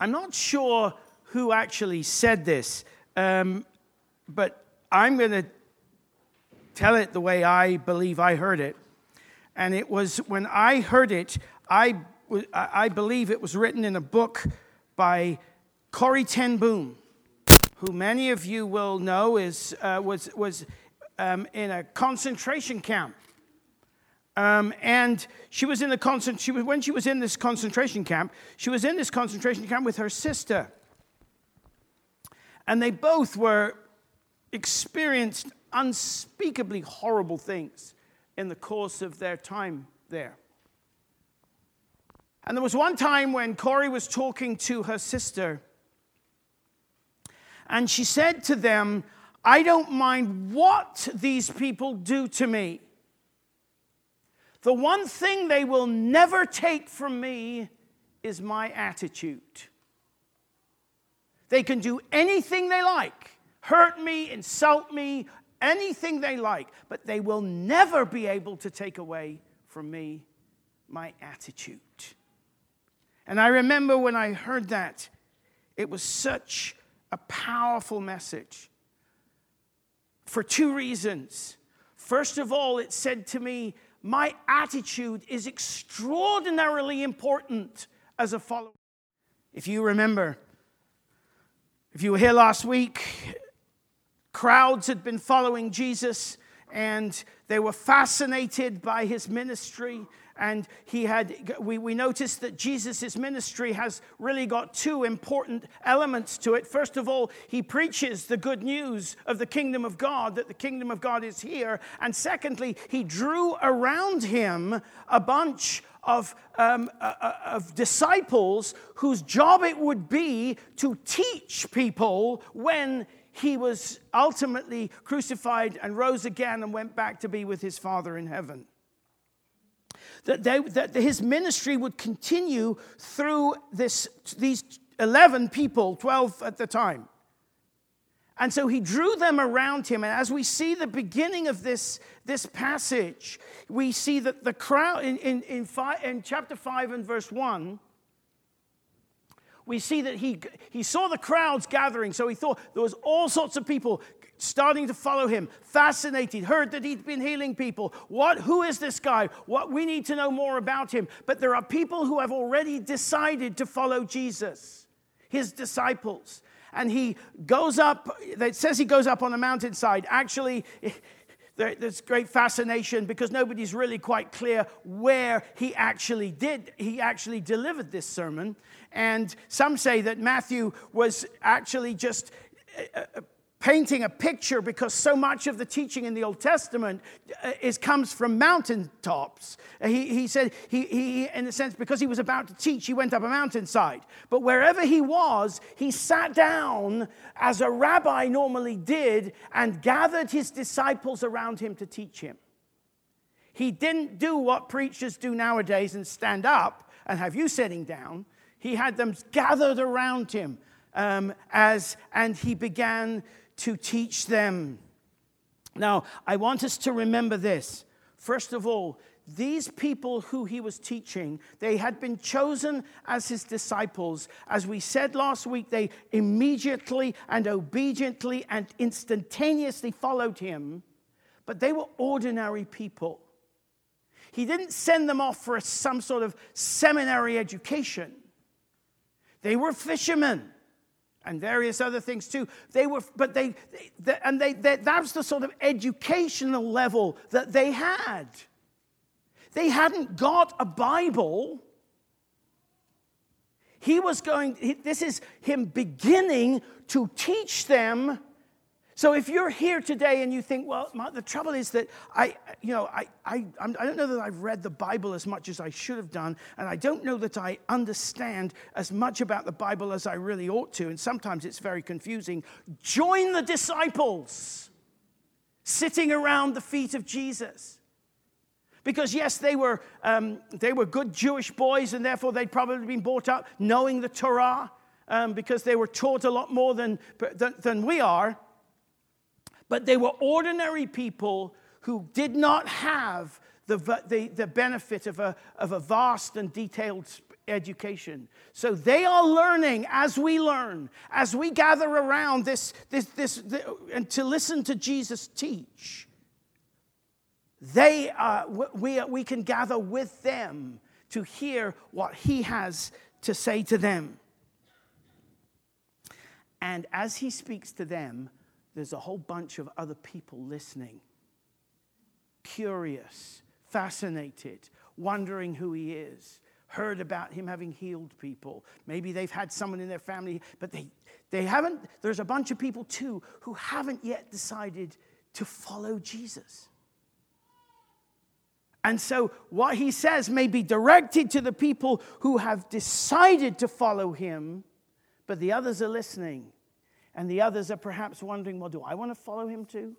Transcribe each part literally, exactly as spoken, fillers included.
I'm not sure who actually said this, um, but I'm going to tell it the way I believe I heard it. And it was, when I heard it, I, I believe it was written in a book by Corrie ten Boom, who many of you will know is uh, was was um, in a concentration camp. Um, and she was in the concent- she was, when she was in this concentration camp, she was in this concentration camp with her sister. And they both were experienced unspeakably horrible things in the course of their time there. And there was one time when Corrie was talking to her sister, and she said to them, I don't mind what these people do to me. The one thing they will never take from me is my attitude. They can do anything they like, hurt me, insult me, anything they like, but they will never be able to take away from me my attitude. And I remember when I heard that, it was such a powerful message for two reasons. First of all, it said to me, my attitude is extraordinarily important as a follower. If you remember, if you were here last week, crowds had been following Jesus, and they were fascinated by his ministry. And he had, we, we noticed that Jesus' ministry has really got two important elements to it. First of all, he preaches the good news of the kingdom of God, that the kingdom of God is here. And secondly, he drew around him a bunch of, um, uh, of disciples whose job it would be to teach people when he was ultimately crucified and rose again and went back to be with his Father in heaven. That, they, that his ministry would continue through this, these eleven people, twelve at the time. And so he drew them around him. And as we see the beginning of this, this passage, we see that the crowd, in, in, in, five, in chapter five and verse one, we see that he, he saw the crowds gathering. So he thought there was all sorts of people starting to follow him, fascinated, heard that he'd been healing people. What? Who is this guy? What? We need to know more about him. But there are people who have already decided to follow Jesus, his disciples. And he goes up, it says he goes up on a mountainside. Actually, there's great fascination because nobody's really quite clear where he actually did. He actually delivered this sermon. And some say that Matthew was actually just painting a picture because so much of the teaching in the Old Testament is comes from mountaintops. He, he said, he, he, in a sense, because he was about to teach, he went up a mountainside. But wherever he was, he sat down as a rabbi normally did and gathered his disciples around him to teach him. He didn't do what preachers do nowadays and stand up and have you sitting down. He had them gathered around him um, as, and he began to teach them. Now, I want us to remember this. First of all, these people who he was teaching, they had been chosen as his disciples. As we said last week, they immediately and obediently and instantaneously followed him, but they were ordinary people. He didn't send them off for some sort of seminary education. They were fishermen. And various other things too. They were, but they, they and they, they, that was the sort of educational level that they had. They hadn't got a Bible. He was going, he, this is him beginning to teach them. So if you're here today and you think, well, my, the trouble is that I, you know, I, I, I'm, I don't know that I've read the Bible as much as I should have done, and I don't know that I understand as much about the Bible as I really ought to, and sometimes it's very confusing. Join the disciples sitting around the feet of Jesus. Because yes, they were um, they were good Jewish boys, and therefore they'd probably been brought up knowing the Torah, um, because they were taught a lot more than, than, than we are. But they were ordinary people who did not have the, the, the benefit of a, of a vast and detailed education. So they are learning as we learn, as we gather around this, this, this, this and to listen to Jesus teach. They, uh, we, we can gather with them to hear what he has to say to them. And as he speaks to them, there's a whole bunch of other people listening, curious, fascinated, wondering who he is, heard about him having healed people. Maybe they've had someone in their family, but they, they haven't. There's a bunch of people too who haven't yet decided to follow Jesus. And so what he says may be directed to the people who have decided to follow him, but the others are listening. And the others are perhaps wondering, well, do I want to follow him too?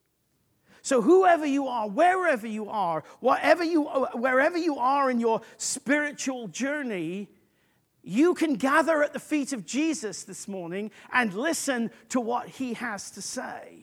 So whoever you are, wherever you are, whatever you, wherever you are in your spiritual journey, you can gather at the feet of Jesus this morning and listen to what he has to say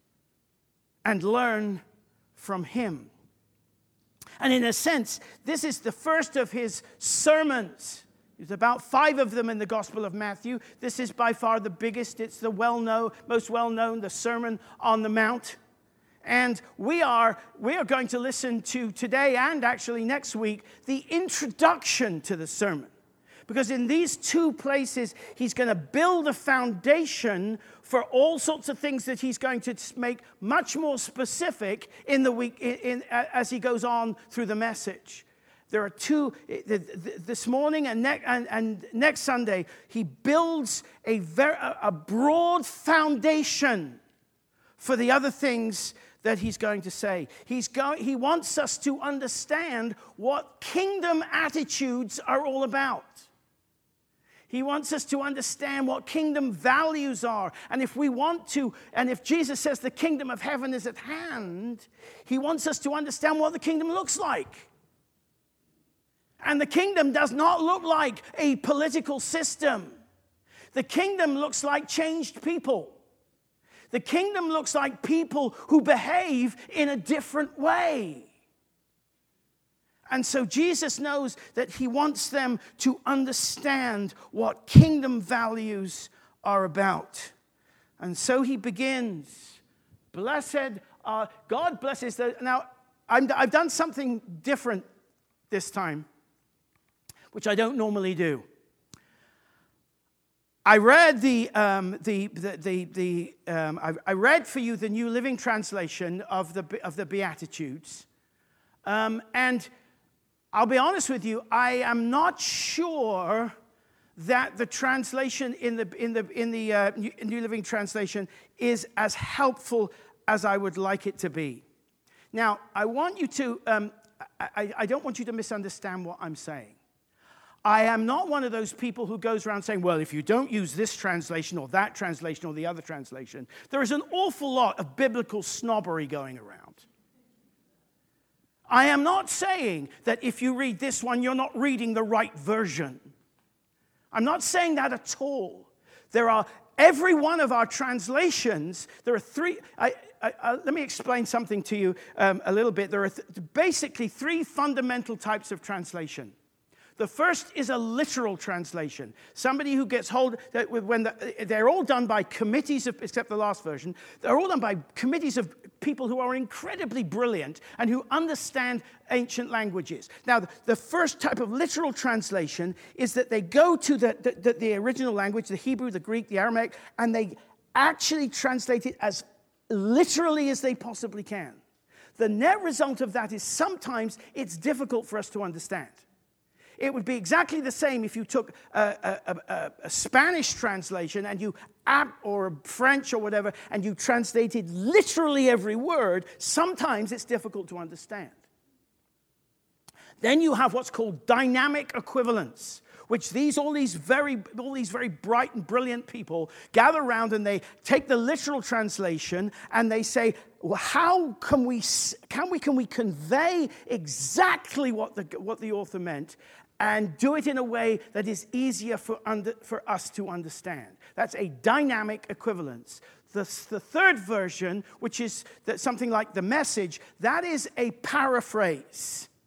and learn from him. And in a sense, this is the first of his sermons. There's about five of them in the Gospel of Matthew. This is by far the biggest. It's the well-known, most well-known, the Sermon on the Mount. And we are, we are going to listen to today and actually next week the introduction to the sermon. Because in these two places, he's going to build a foundation for all sorts of things that he's going to make much more specific in the week in, in, as he goes on through the message. There are two, this morning and, ne- and, and next Sunday, he builds a, very, a broad foundation for the other things that he's going to say. He's going, he wants us to understand what kingdom attitudes are all about. He wants us to understand what kingdom values are. And if we want to, and if Jesus says the kingdom of heaven is at hand, he wants us to understand what the kingdom looks like. And the kingdom does not look like a political system. The kingdom looks like changed people. The kingdom looks like people who behave in a different way. And so Jesus knows that he wants them to understand what kingdom values are about. And so he begins, blessed are, God blesses the, now I'm, I've done something different this time, which I don't normally do. I read the um, the the the, the um, I, I read for you the New Living Translation of the of the Beatitudes, um, and I'll be honest with you, I am not sure that the translation in the in the in the uh, New Living Translation is as helpful as I would like it to be. Now, I want you to um, I, I don't want you to misunderstand what I'm saying. I am not one of those people who goes around saying, well, if you don't use this translation or that translation or the other translation, there is an awful lot of biblical snobbery going around. I am not saying that if you read this one, you're not reading the right version. I'm not saying that at all. There are, every one of our translations, there are three, I, I, I, let me explain something to you um, a little bit. There are th- basically three fundamental types of translation. The first is a literal translation. Somebody who gets hold, that when the, they're all done by committees of, except the last version, they're all done by committees of people who are incredibly brilliant and who understand ancient languages. Now, the first type of literal translation is that they go to the, the, the original language, the Hebrew, the Greek, the Aramaic, and they actually translate it as literally as they possibly can. The net result of that is sometimes it's difficult for us to understand. It would be exactly the same if you took a, a, a, a Spanish translation and you, or a French or whatever, and you translated literally every word. Sometimes it's difficult to understand. Then you have what's called dynamic equivalence, which these all these very all these very bright and brilliant people gather around and they take the literal translation and they say, well, how can we can we can we convey exactly what the what the author meant? And do it in a way that is easier for, under, for us to understand. That's a dynamic equivalence. The, the third version, which is that something like the Message, that is a paraphrase.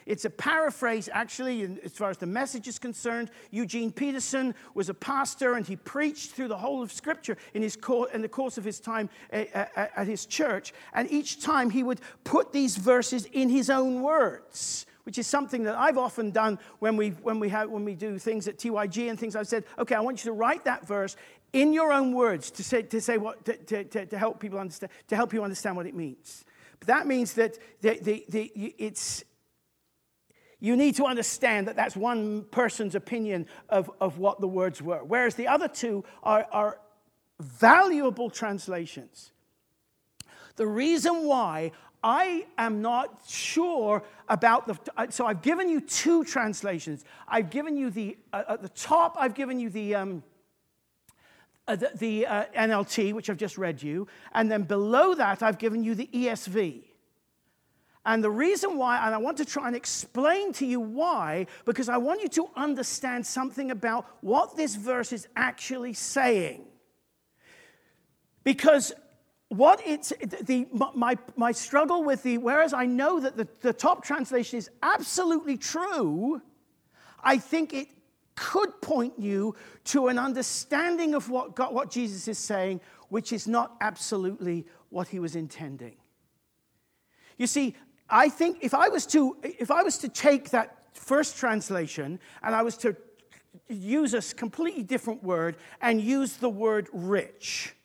It's a paraphrase, actually, as far as the message is concerned. Eugene Peterson was a pastor, and he preached through the whole of Scripture in, his co- in the course of his time at his church. And each time he would put these verses in his own words, which is something that I've often done when we when we have when we do things at T Y G and things. I've said, okay, I want you to write that verse in your own words to say to say what to, to, to help people understand to help you understand what it means. But that means that the, the, the, it's you need to understand that that's one person's opinion of, of what the words were, whereas the other two are, are valuable translations. The reason why I am not sure about the... So I've given you two translations. I've given you the... Uh, at the top, I've given you the... Um, uh, the, the uh, N L T, which I've just read you. And then below that, I've given you the E S V. And the reason why, and I want to try and explain to you why, because I want you to understand something about what this verse is actually saying. Because what it's, the, my, my struggle with the, whereas I know that the, the top translation is absolutely true, I think it could point you to an understanding of what God, what Jesus is saying, which is not absolutely what he was intending. You see, I think if I was to if I was to take that first translation and I was to use a completely different word and use the word rich,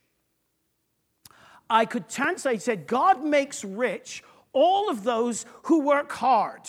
I could translate, said, God makes rich all of those who work hard.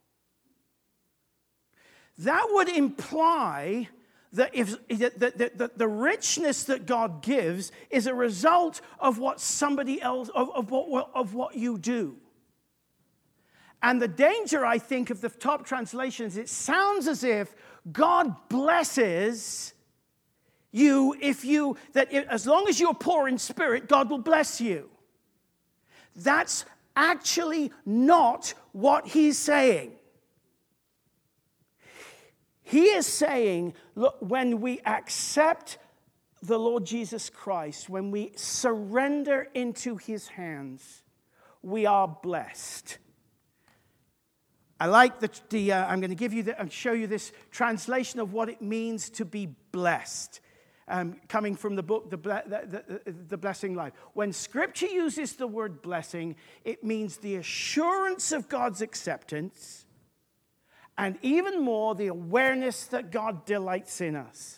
That would imply that if that, that, that the richness that God gives is a result of what somebody else of, of what of what you do. And the danger, I think, of the top translations, it sounds as if God blesses you if you, that it, as long as you're poor in spirit, God will bless you. That's actually not what he's saying. He is saying, look, when we accept the Lord Jesus Christ, when we surrender into his hands, we are blessed. I like the, the uh, I'm going to give you the, and show you this translation of what it means to be blessed, um, coming from the book, the, the, the, the Blessing Life. When Scripture uses the word blessing, it means the assurance of God's acceptance, and even more, the awareness that God delights in us.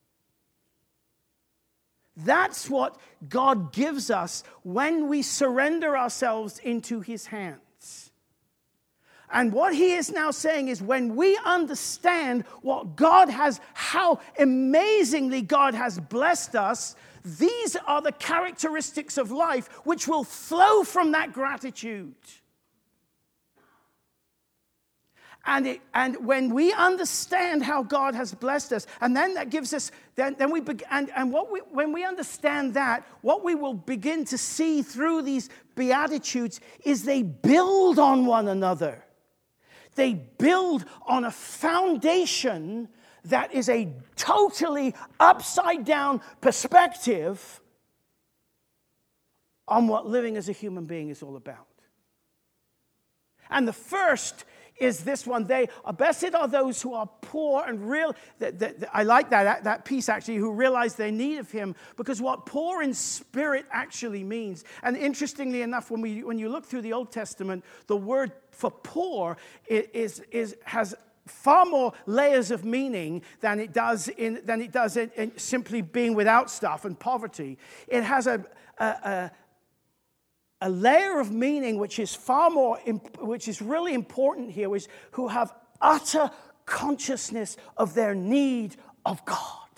That's what God gives us when we surrender ourselves into his hands. And what he is now saying is when we understand what God has, how amazingly God has blessed us, these are the characteristics of life which will flow from that gratitude. And, it, and when we understand how God has blessed us, and then that gives us, then, then we begin, and, and what we, when we understand that, what we will begin to see through these Beatitudes is they build on one another. They build on a foundation that is a totally upside-down perspective on what living as a human being is all about. And the first is this one. They are blessed are those who are poor and real. The, the, the, I like that, that piece actually, who realize their need of him, because what poor in spirit actually means. And interestingly enough, when we when you look through the Old Testament, the word for poor is is has far more layers of meaning than it does in than it does in, in simply being without stuff and poverty. It has a a, a A layer of meaning which is far more, which is really important here, is who have utter consciousness of their need of God.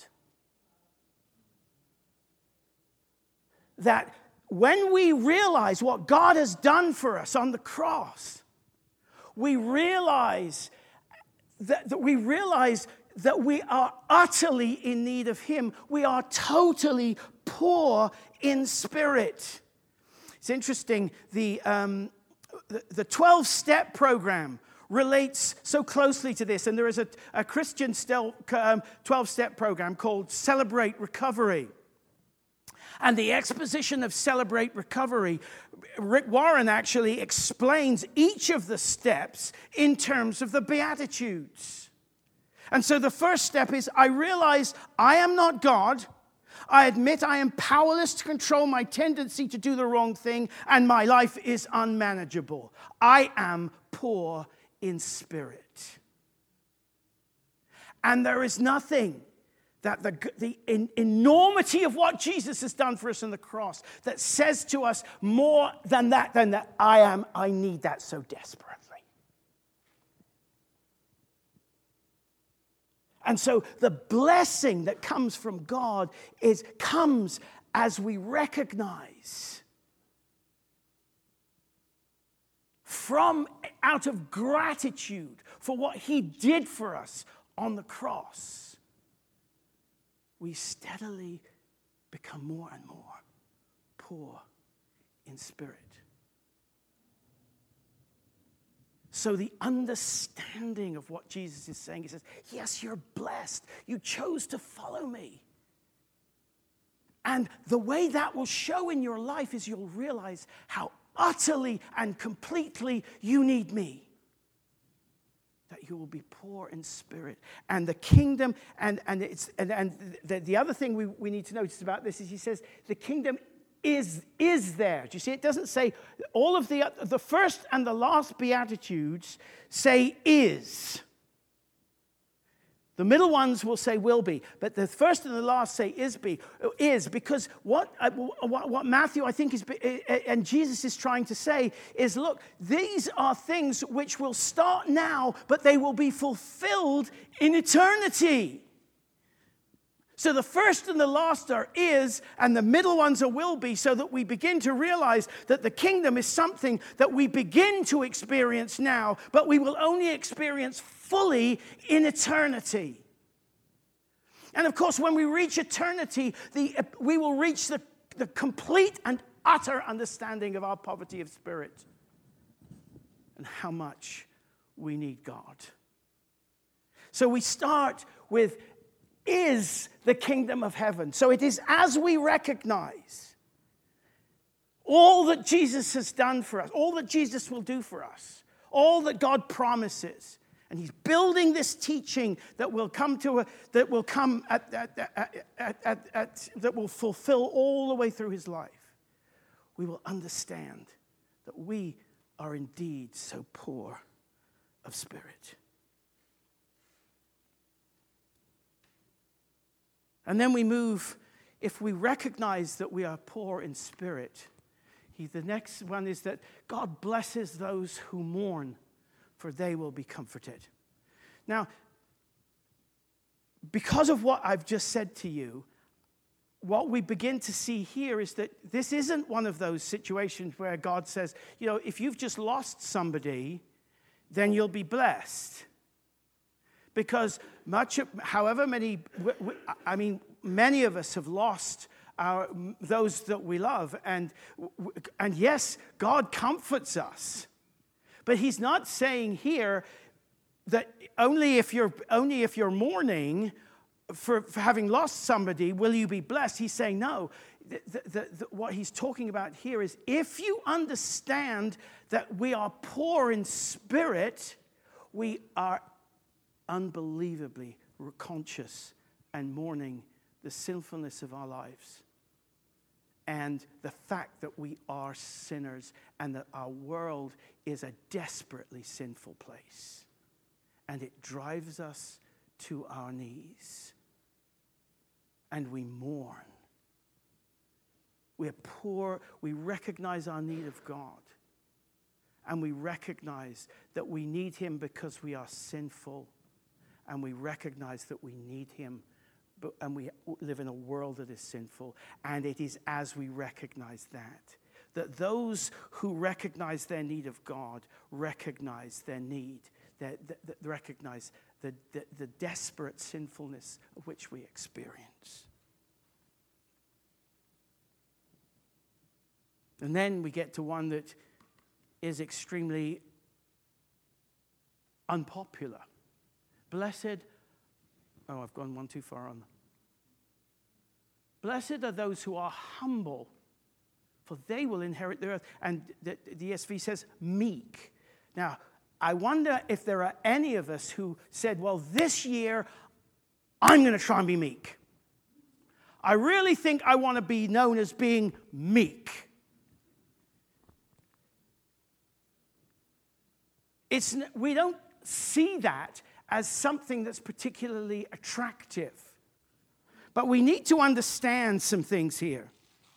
That when we realize what God has done for us on the cross, we realize that, that we realize that we are utterly in need of him. We are totally poor in spirit. It's interesting, the, um, the, the twelve-step program relates so closely to this. And there is a, a Christian twelve-step program called Celebrate Recovery. And the exposition of Celebrate Recovery, Rick Warren actually explains each of the steps in terms of the Beatitudes. And so the first step is, I realize I am not God. I admit I am powerless to control my tendency to do the wrong thing, and my life is unmanageable. I am poor in spirit. And there is nothing that the, the in, enormity of what Jesus has done for us on the cross that says to us more than that, than that I am, I need that so desperately. And so the blessing that comes from God is comes as we recognize from out of gratitude for what he did for us on the cross. We steadily become more and more poor in spirit. So the understanding of what Jesus is saying, he says, yes, you're blessed. You chose to follow me. And the way that will show in your life is you'll realize how utterly and completely you need me. That you will be poor in spirit. And the kingdom, and, and, it's, and, and the, the other thing we, we need to notice about this is he says the kingdom is, is there. Do you see? It doesn't say, all of the, the first and the last Beatitudes say is. The middle ones will say will be, but the first and the last say is be, is because what, uh, what, what Matthew, I think, is, and Jesus is trying to say is, look, these are things which will start now, but they will be fulfilled in eternity. So the first and the last are is, and the middle ones are will be, so that we begin to realize that the kingdom is something that we begin to experience now, but we will only experience fully in eternity. And of course, when we reach eternity, the, we will reach the, the complete and utter understanding of our poverty of spirit and how much we need God. So we start with is the kingdom of heaven. So it is as we recognize all that Jesus has done for us, all that Jesus will do for us, all that God promises, and he's building this teaching that will come to a, that will come at, at, at, at, at, at that will fulfill all the way through his life. We will understand that we are indeed so poor of spirit. And then we move, if we recognize that we are poor in spirit, he, the next one is that God blesses those who mourn, for they will be comforted. Now, because of what I've just said to you, what we begin to see here is that this isn't one of those situations where God says, you know, if you've just lost somebody, then you'll be blessed. Because much, of, however many, I mean, many of us have lost our, those that we love. And, and yes, God comforts us. But he's not saying here that only if you're, only if you're mourning for, for having lost somebody will you be blessed. He's saying no. The, the, the, what he's talking about here is if you understand that we are poor in spirit, we are unbelievably conscious and mourning the sinfulness of our lives and the fact that we are sinners and that our world is a desperately sinful place, and it drives us to our knees, and we mourn. We're poor. We recognize our need of God, and we recognize that we need him because we are sinful. And we recognize that we need him, but, and we live in a world that is sinful. And it is as we recognize that, that those who recognize their need of God recognize their need, that, that, that recognize the, the, the desperate sinfulness of which we experience. And then we get to one that is extremely unpopular. Blessed, oh, I've gone one too far on. Blessed are those who are humble, for they will inherit the earth. And the, the E S V says meek. Now, I wonder if there are any of us who said, well, this year, I'm going to try and be meek. I really think I want to be known as being meek. It's, we don't see that as something that's particularly attractive. But we need to understand some things here.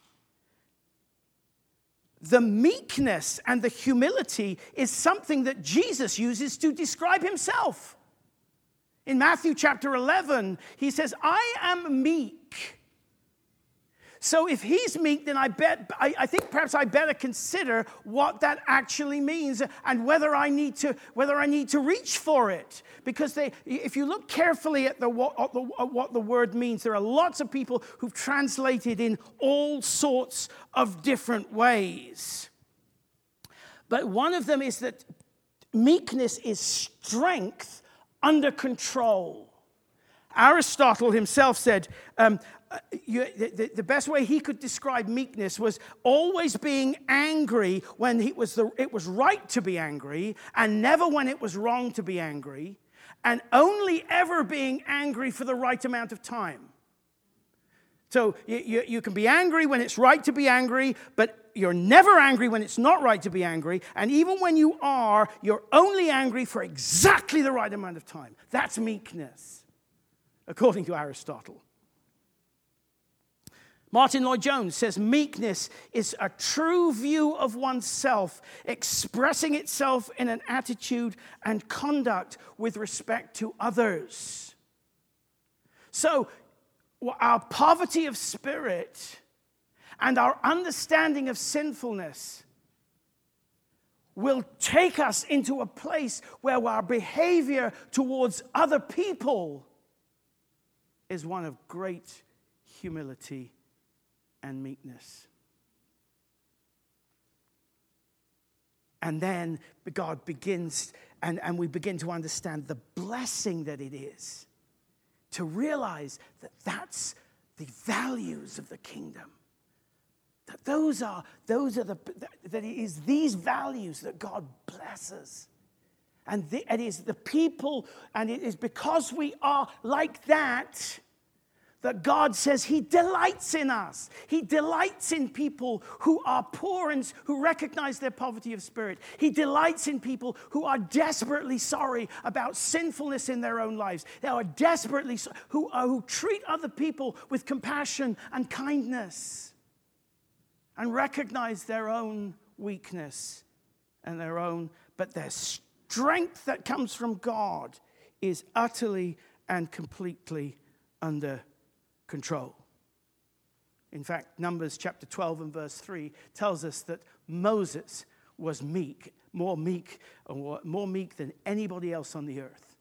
The meekness and the humility is something that Jesus uses to describe himself. In Matthew chapter eleven, he says, I am meek. So if he's meek, then I bet I, I think perhaps I better consider what that actually means and whether I need to whether I need to reach for it. Because they, if you look carefully at the what, at the what the word means, there are lots of people who've translated in all sorts of different ways. But one of them is that meekness is strength under control. Aristotle himself said, um, uh, you, the, the best way he could describe meekness was always being angry when it was, the, it was right to be angry, and never when it was wrong to be angry, and only ever being angry for the right amount of time. So you, you, you can be angry when it's right to be angry, but you're never angry when it's not right to be angry. And even when you are, you're only angry for exactly the right amount of time. That's meekness, according to Aristotle. Martin Lloyd-Jones says meekness is a true view of oneself, expressing itself in an attitude and conduct with respect to others. So our poverty of spirit and our understanding of sinfulness will take us into a place where our behavior towards other people is one of great humility and meekness. And then God begins, and, and we begin to understand the blessing that it is to realize that that's the values of the kingdom. That those are, those are the, that it is these values that God blesses. And the, it is the people, and it is because we are like that, that God says he delights in us. He delights in people who are poor and who recognize their poverty of spirit. He delights in people who are desperately sorry about sinfulness in their own lives. They are desperately, who, are, who treat other people with compassion and kindness and recognize their own weakness and their own, but their strength that comes from God is utterly and completely under control. In fact, Numbers chapter twelve and verse three tells us that Moses was meek, more meek, or more meek than anybody else on the earth.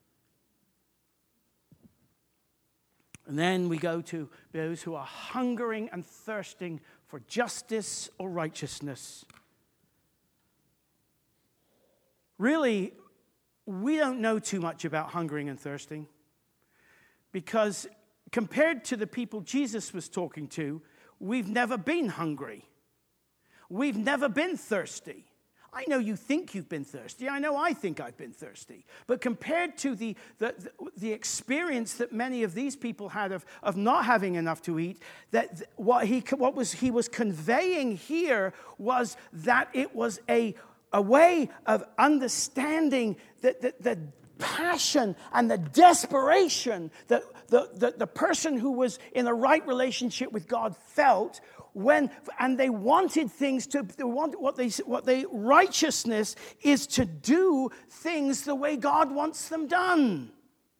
And then we go to those who are hungering and thirsting for justice or righteousness. Really, we don't know too much about hungering and thirsting, because compared to the people Jesus was talking to, we've never been hungry. We've never been thirsty. I know you think you've been thirsty. I know I think I've been thirsty. But compared to the, the, the experience that many of these people had of, of not having enough to eat, that what he what was he was conveying here was that it was a, a way of understanding that the, the passion and the desperation that the, the, the person who was in a right relationship with God felt when, and they wanted things to, they want, what they, what they, righteousness is to do things the way God wants them done.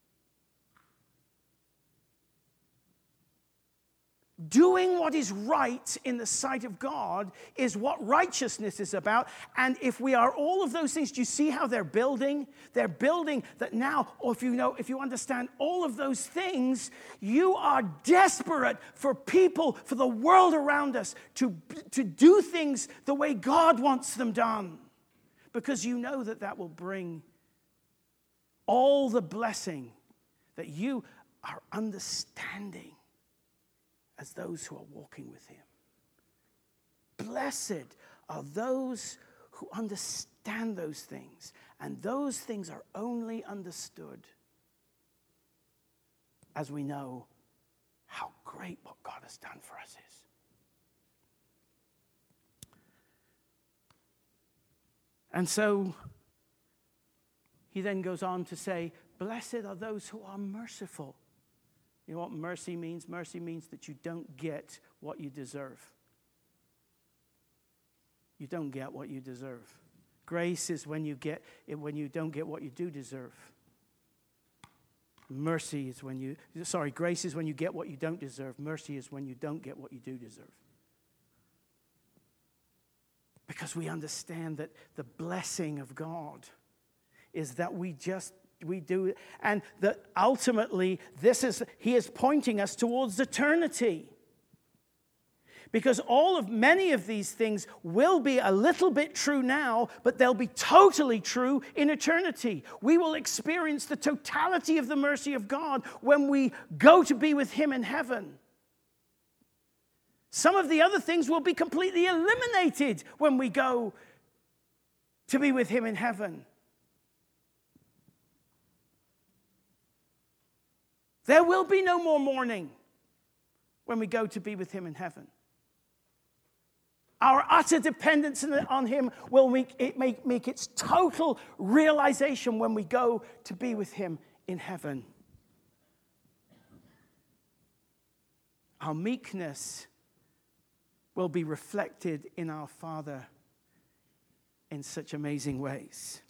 Doing what is right in the sight of God is what righteousness is about. And if we are all of those things, do you see how they're building? They're building that now, or if you know, if you understand all of those things, you are desperate for people, for the world around us to, to do things the way God wants them done. Because you know that that will bring all the blessing that you are understanding as those who are walking with him. Blessed are those who understand those things, and those things are only understood as we know how great what God has done for us is. And so he then goes on to say, blessed are those who are merciful. You know what mercy means? Mercy means that you don't get what you deserve. You don't get what you deserve. Grace is when you get when you don't get what you do deserve. Mercy is when you, sorry, grace is when you get what you don't deserve. Mercy is when you don't get what you do deserve. Because we understand that the blessing of God is that we just, we do, and that ultimately this is, he is pointing us towards eternity. Because all of, many of these things will be a little bit true now, but they'll be totally true in eternity. We will experience the totality of the mercy of God when we go to be with him in heaven. Some of the other things will be completely eliminated when we go to be with him in heaven. There will be no more mourning when we go to be with him in heaven. Our utter dependence on him will make, it make, make its total realization when we go to be with him in heaven. Our meekness will be reflected in our Father in such amazing ways.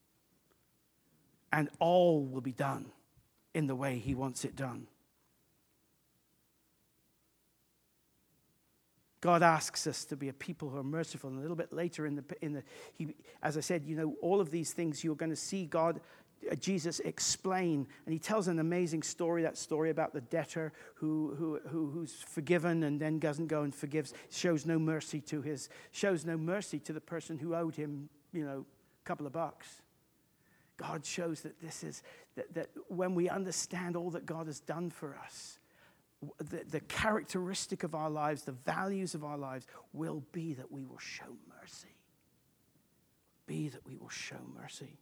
And all will be done in the way he wants it done. God asks us to be a people who are merciful. And a little bit later in the, in the he, as I said, you know, all of these things you're going to see God, uh, Jesus explain. And he tells an amazing story, that story about the debtor who, who, who who's forgiven and then doesn't go and forgives, shows no mercy to his, shows no mercy to the person who owed him, you know, a couple of bucks. God shows that this is, that, that when we understand all that God has done for us, The, the characteristic of our lives, the values of our lives will be that we will show mercy. Be that we will show mercy.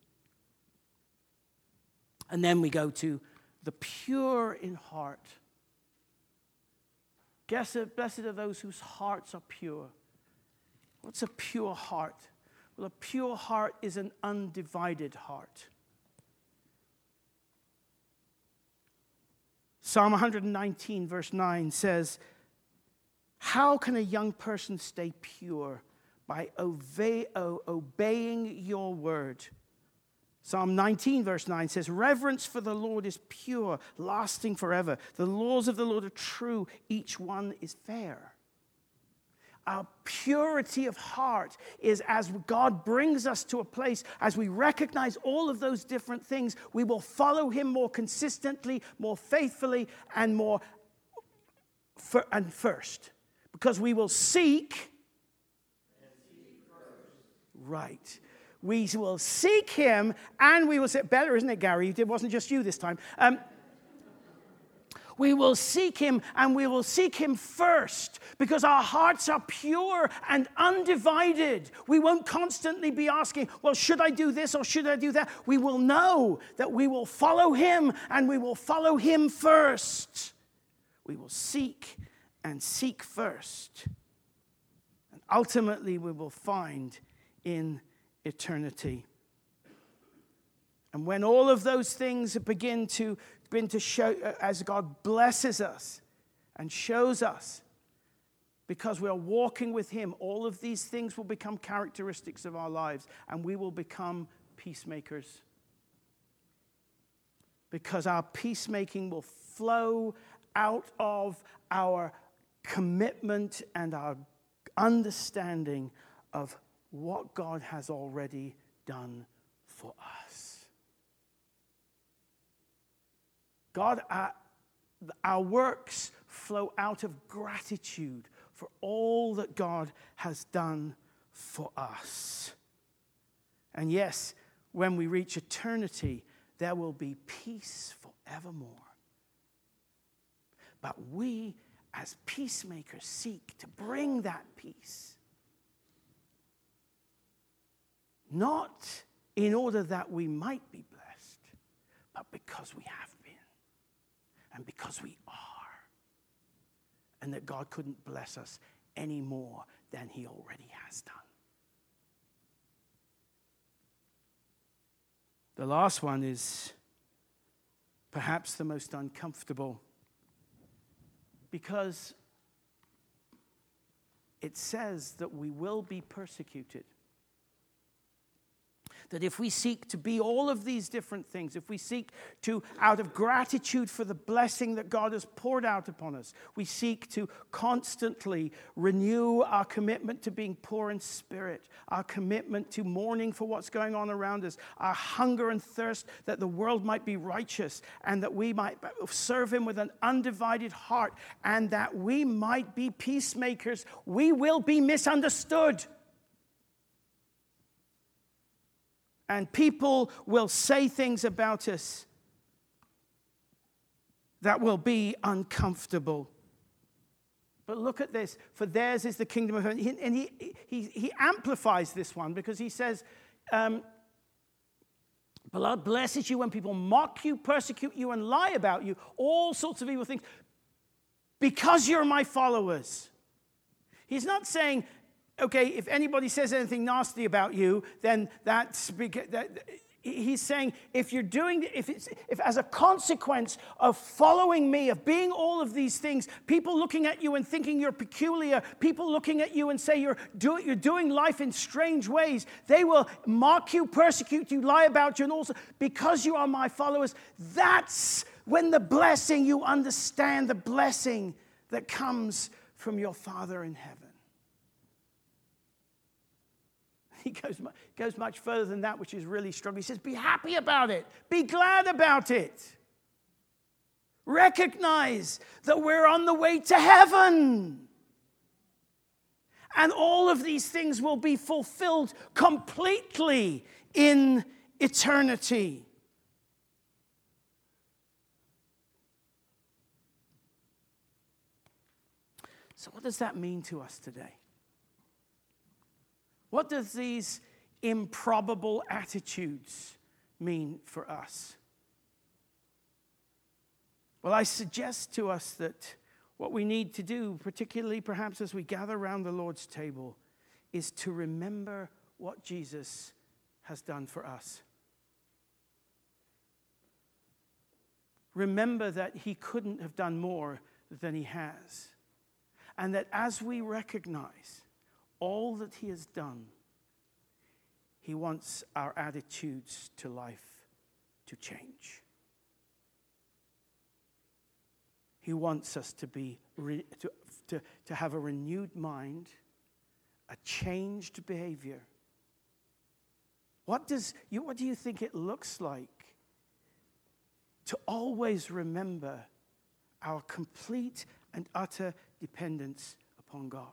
And then we go to the pure in heart. Guess it, blessed are those whose hearts are pure. What's a pure heart? Well, a pure heart is an undivided heart. Psalm one nineteen, verse nine says, how can a young person stay pure? By obey, oh, obeying your word. Psalm nineteen, verse nine says, reverence for the Lord is pure, lasting forever. The laws of the Lord are true, each one is fair. Our purity of heart is as God brings us to a place, as we recognize all of those different things, we will follow him more consistently, more faithfully, and more for, and first. Because we will seek, right. We will seek him, and we will say, better, isn't it, Gary? It wasn't just you this time. Um, We will seek him, and we will seek him first because our hearts are pure and undivided. We won't constantly be asking, well, should I do this or should I do that? We will know that we will follow him, and we will follow him first. We will seek and seek first. And ultimately, we will find in eternity. And when all of those things begin to begin to show, as God blesses us and shows us, because we are walking with him, all of these things will become characteristics of our lives, and we will become peacemakers. Because our peacemaking will flow out of our commitment and our understanding of what God has already done for us. God, our, our works flow out of gratitude for all that God has done for us. And yes, when we reach eternity, there will be peace forevermore. But we, as peacemakers, seek to bring that peace. Not in order that we might be blessed, but because we have been, and because we are, and that God couldn't bless us any more than he already has done. The last one is perhaps the most uncomfortable, because it says that we will be persecuted. That if we seek to be all of these different things, if we seek to, out of gratitude for the blessing that God has poured out upon us, we seek to constantly renew our commitment to being poor in spirit, our commitment to mourning for what's going on around us, our hunger and thirst that the world might be righteous and that we might serve him with an undivided heart and that we might be peacemakers, we will be misunderstood. And people will say things about us that will be uncomfortable. But look at this. For theirs is the kingdom of heaven. And he, he, he amplifies this one because he says, um, "Beloved, blesses you when people mock you, persecute you, and lie about you, all sorts of evil things, because you're my followers." He's not saying, okay, if anybody says anything nasty about you, then that's because that, he's saying if you're doing, if it's, if as a consequence of following me, of being all of these things, people looking at you and thinking you're peculiar, people looking at you and say you're do, you're doing life in strange ways, they will mock you, persecute you, lie about you, and also because you are my followers. That's when the blessing, you understand the blessing that comes from your Father in heaven. He goes, goes much further than that, which is really strong. He says, be happy about it. Be glad about it. Recognize that we're on the way to heaven. And all of these things will be fulfilled completely in eternity. So what does that mean to us today? What does these improbable attitudes mean for us? Well, I suggest to us that what we need to do, particularly perhaps as we gather around the Lord's table, is to remember what Jesus has done for us. Remember that he couldn't have done more than he has. And that as we recognize all that he has done, he wants our attitudes to life to change. He wants us to be re, to, to, to have a renewed mind, a changed behavior. What does you what do you think it looks like to always remember our complete and utter dependence upon God?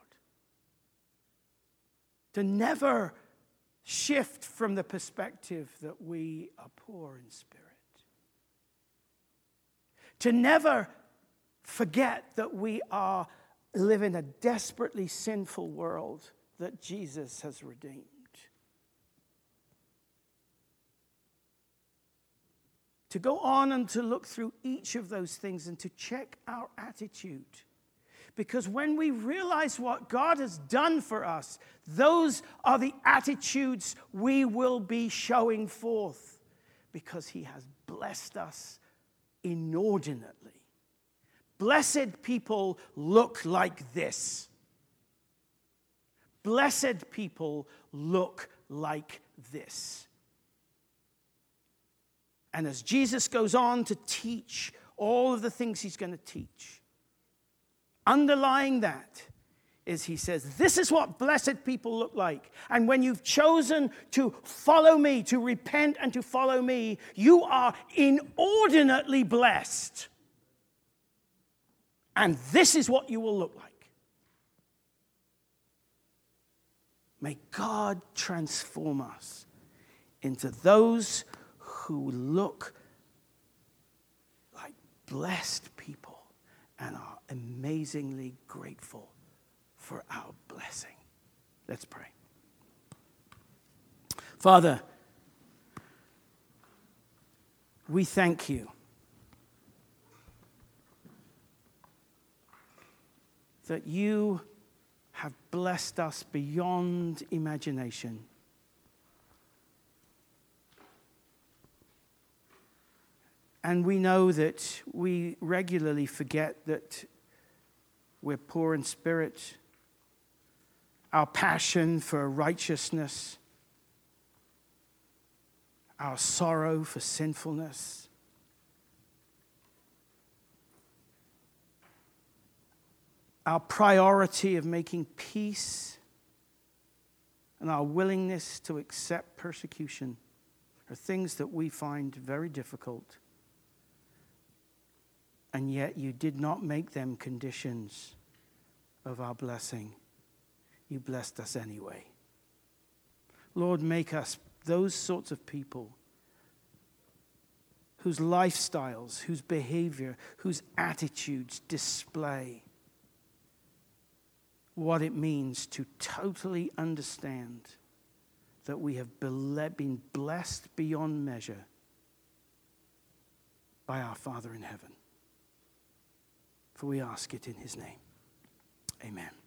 To never shift from the perspective that we are poor in spirit. To never forget that we are live in a desperately sinful world that Jesus has redeemed. To go on and to look through each of those things and to check our attitude. Because when we realize what God has done for us, those are the attitudes we will be showing forth. Because he has blessed us inordinately. Blessed people look like this. Blessed people look like this. And as Jesus goes on to teach all of the things he's going to teach, underlying that is he says, this is what blessed people look like. And when you've chosen to follow me, to repent and to follow me, you are inordinately blessed. And this is what you will look like. May God transform us into those who look like blessed people and are amazingly grateful for our blessing. Let's pray. Father, we thank you that you have blessed us beyond imagination. And we know that we regularly forget that we're poor in spirit. Our passion for righteousness, our sorrow for sinfulness, our priority of making peace, and our willingness to accept persecution are things that we find very difficult. And yet you did not make them conditions of our blessing. You blessed us anyway. Lord, make us those sorts of people whose lifestyles, whose behavior, whose attitudes display what it means to totally understand that we have been blessed beyond measure by our Father in heaven. For we ask it in his name. Amen.